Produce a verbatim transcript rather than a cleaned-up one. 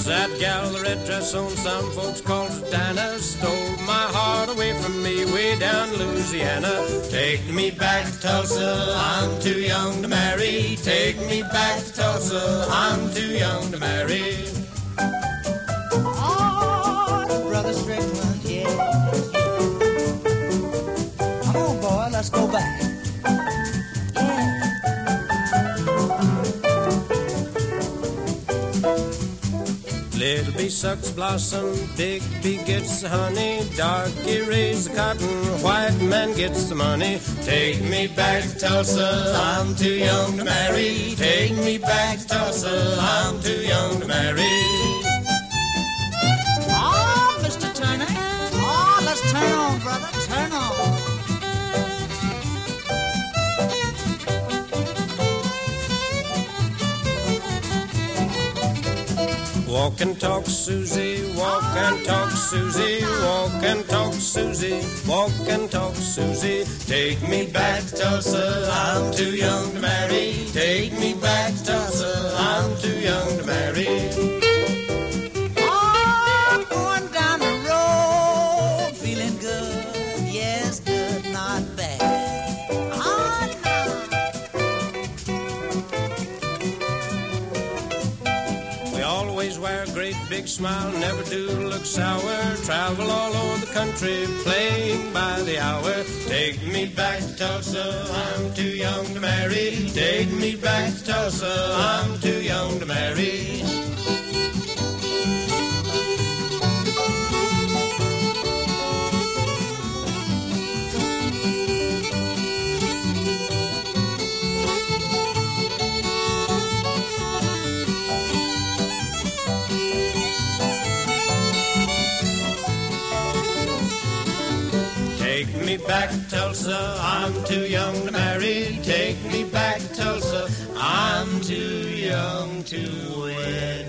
'Twas that gal, the red dress on, some folks called her Dinah, stole my heart away from me way down Louisiana. Take me back to Tulsa, I'm too young to marry. Take me back to Tulsa, I'm too young to marry. Oh, Brother Strickland, yeah. Come on, boy, let's go back. Little bee sucks blossom, big bee gets the honey, darky raise the cotton, white man gets the money. Take me back to Tulsa, I'm too young to marry. Take me back to Tulsa, I'm too young to marry. Oh, Mister Turner, oh, let's turn on, brother, turn on. Walk and talk, Susie, walk and talk, Susie, walk and talk, Susie, walk and talk, Susie. Take me back to Tulsa, I'm too young to marry. Take me back to Tulsa, I'm too young to marry. Oh, going down the road, feeling good, yes, good, not bad. Oh, no. We always wear a great big smile, never do look sour. Travel all over the country, playing by the hour. Take me back to Tulsa, I'm too young to marry. Take me back to Tulsa, I'm too young to marry. Take me back to Tulsa, I'm too young to marry. Take me back to Tulsa, I'm too young to wed.